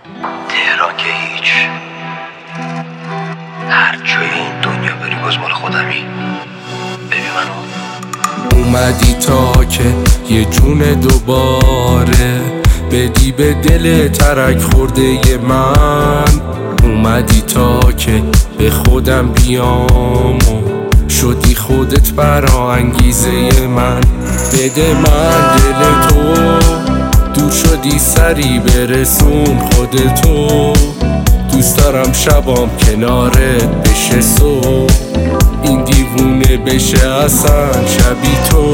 تهران که هیچ، هر جای این دنیا بری باز مال خودمی. ببین منو اومدی تا که یه جون دوباره بدی به دل ترک خورده من. اومدی تا که به خودم بیام و شدی خودت برا انگیزه من. بده من دل تو، دور شدی سری برسون خودتو. دوست دارم شبام کنارت بشه صبح، این دیوونه بشه اصلا شبی تو.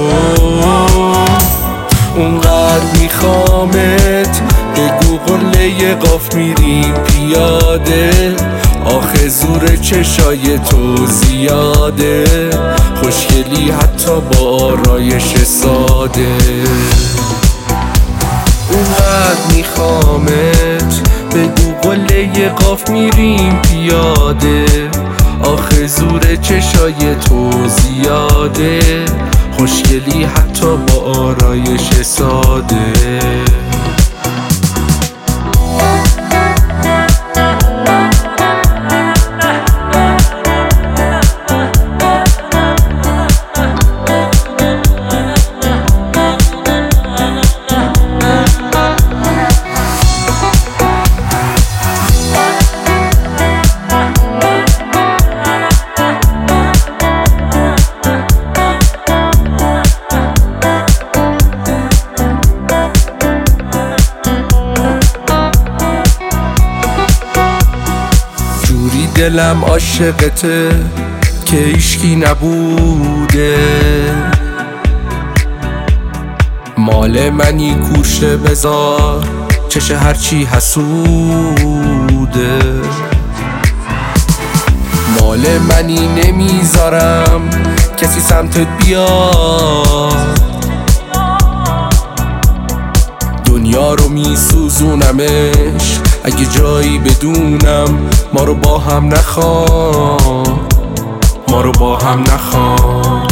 اونقدر میخوامت، بگو قله قاف میریم پیاده. آخه زور چشای تو زیاده، خوشگلی حتی با آرایش ساده. اونقدر میخوامت، بگو قله قاف میریم پیاده. آخه زور چشای تو زیاده، خوشگلی حتی با آرایش ساده. دلم عاشقته که هیچکی نبوده، مال منی گوشه بذار چشه هرچی حسوده. مال منی نمیذارم کسی سمتت بیاد، دنیا رو میسوزونمش اگه جایی بدونم. ما رو با هم نخوان، ما رو با هم نخوان.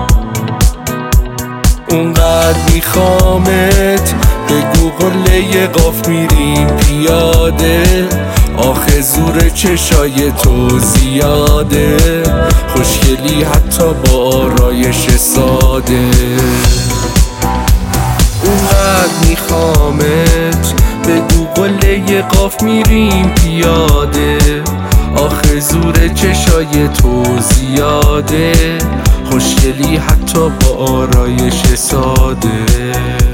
اونقدر میخوامت، بگو قله قاف میریم پیاده. آخه زور چشای تو زیاده، خوشگلی حتی با آرایش ساده. اونقدر میخوامت، بگو قله قاف میریم پیاده. آخه زور چشای تو زیاده، خوشگلی حتی با آرایش ساده.